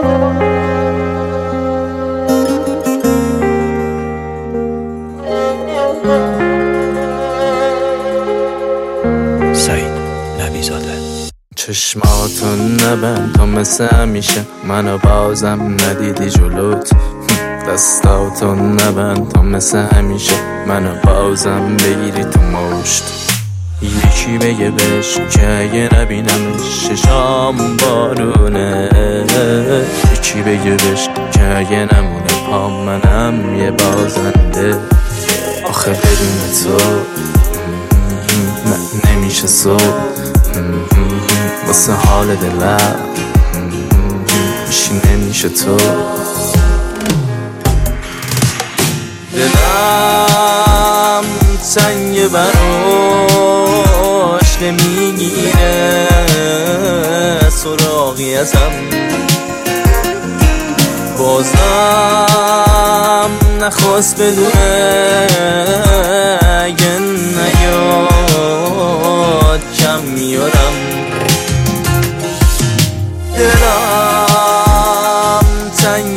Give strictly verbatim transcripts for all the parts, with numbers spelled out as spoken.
چشماتون نبند تا مثل همیشه منو بازم ندیدی جلوت. دستاتون نبند تا مثل همیشه منو بازم بگیری تو مشت. یکی بگه بهش که اگه نبینمش ششام بارونه. یکی بگه بهش که اگه نمونه پا منم یه بازنده. آخه بدون تو من نمیشه صبح واسه حال دلم میشی نمیشه تو. دلم تنگ براش نمیگیره سراغی ازم. بازم نخواست بدونه اگه نیاد کم میارم. دلم تنگ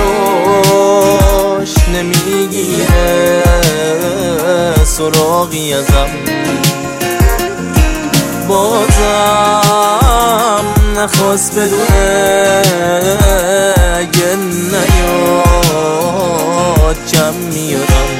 براش نمیگیره سراغی ازم. بازم نخواست بدونه اگه نیاد کم میارم.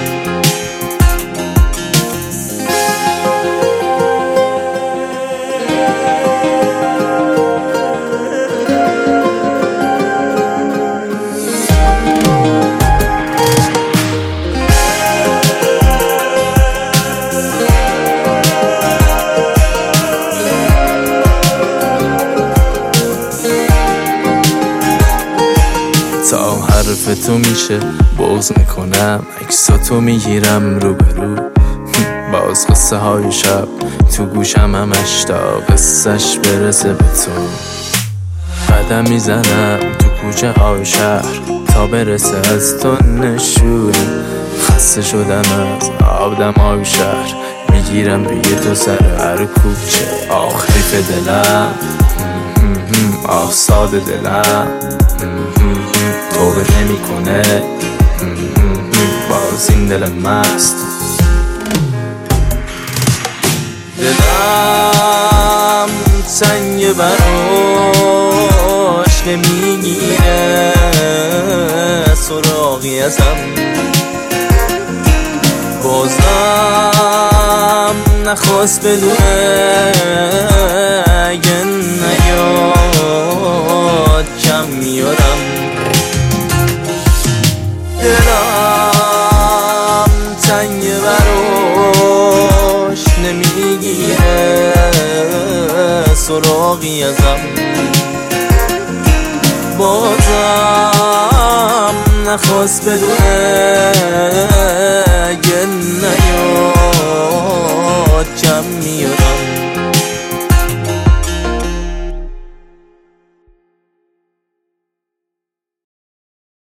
تا حرف تو میشه بغض میکنم عکساتو میگیرم رو به رو. باز قصه های شب تو گوشم همش تا قصهش برسه به تو. قدم میزنم تو کوچه های شهر تا برسه از تو نشوری. خسته شدم از آدم های شهر میگیرم روی تو سر هر کوچه. آخریف دلم آه ساده دلم توبه نمی کنه باز این دل مست. دلم تنگ براش نمیگیره سراغی ازم. بازم نخواست بدونه اگه نیاد کم میارم. دلم تنگ براش نمیگیره سراغی ازم. بازم نخواست بدونه